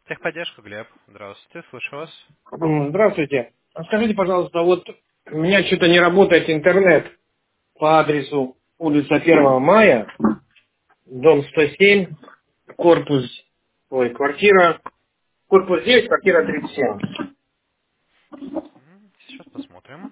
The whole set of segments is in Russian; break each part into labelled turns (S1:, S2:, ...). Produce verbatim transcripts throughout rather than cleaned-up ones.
S1: Техподдержка, Глеб. Здравствуйте, слышу вас.
S2: М, Здравствуйте. А Скажите, пожалуйста, вот у меня что-то не работает интернет по адресу улица Первого мая, дом сто семь, корпус, ой, квартира, корпус девять, квартира тридцать семь.
S1: М, Сейчас посмотрим.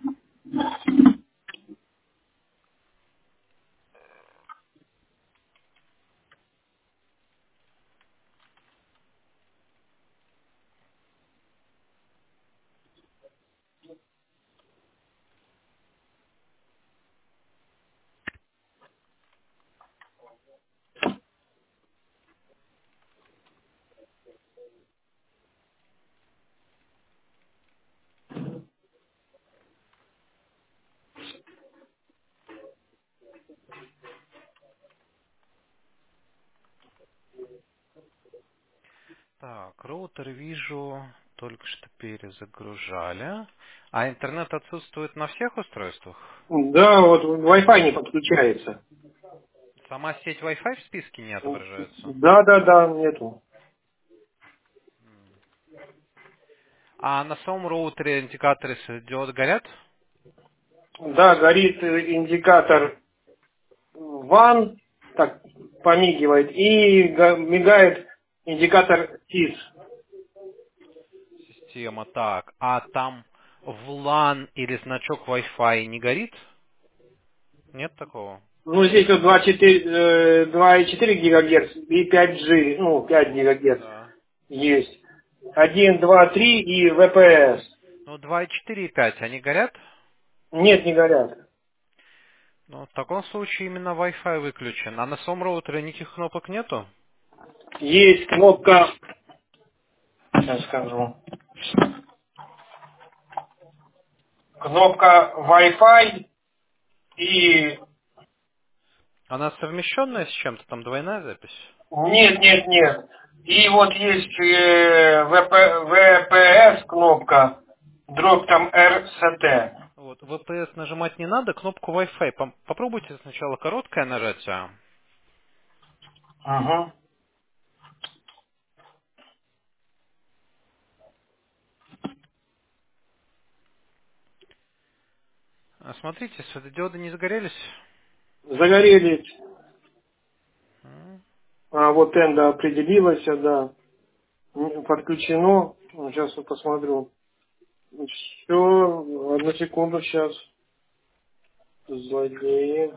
S1: Так, роутер вижу, только что перезагружали. А интернет отсутствует на всех устройствах?
S2: Да, вот Wi-Fi не подключается.
S1: Сама сеть Wi-Fi в списке не отображается?
S2: Да, да, да, нету.
S1: А на самом роутере индикаторы светодиод горят?
S2: Да, горит э, индикатор ван, так помигивает, и га- мигает индикатор сис.
S1: Система, так. А там в лан или значок Wi-Fi не горит? Нет такого?
S2: Ну, здесь вот два и четыре э, два и четыре гигагерц и пять джи, ну, пять гигагерц
S1: Да.
S2: есть. Один, два, три и вэ пэ эс.
S1: Ну, два и четыре и пять, они горят?
S2: Нет, не горят.
S1: Ну, в таком случае именно Wi-Fi выключен. А на самом роутере никаких кнопок нету?
S2: Есть кнопка, сейчас скажу, кнопка Wi-Fi и...
S1: Она совмещенная с чем-то? Там двойная запись?
S2: Нет, нет, нет. И вот есть э, вэ пэ вэ пэ эс кнопка, дробь там эр эс тэ.
S1: Вот, ви пи эс нажимать не надо, кнопку Wi-Fi. Пом- Попробуйте сначала короткое нажатие.
S2: Угу.
S1: А смотрите, светодиоды не загорелись.
S2: Загорелись.
S1: М,
S2: А вот энда определилась, да. М, Подключено. Сейчас я посмотрю. Все, одну секунду сейчас. Злодеи.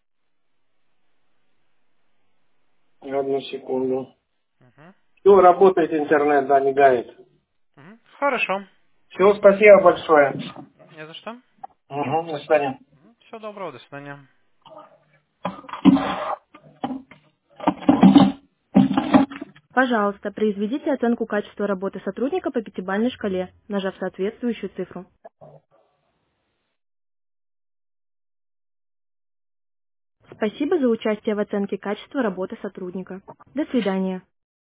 S2: Одну секунду.
S1: мгм,
S2: Все, работает интернет, да, мигает.
S1: мгм. Хорошо.
S2: Все, спасибо большое.
S1: Не за что.
S2: Угу, до свидания.
S1: Всего доброго, до свидания.
S3: Пожалуйста, произведите оценку качества работы сотрудника по пятибалльной шкале, нажав соответствующую цифру. Спасибо за участие в оценке качества работы сотрудника. До свидания.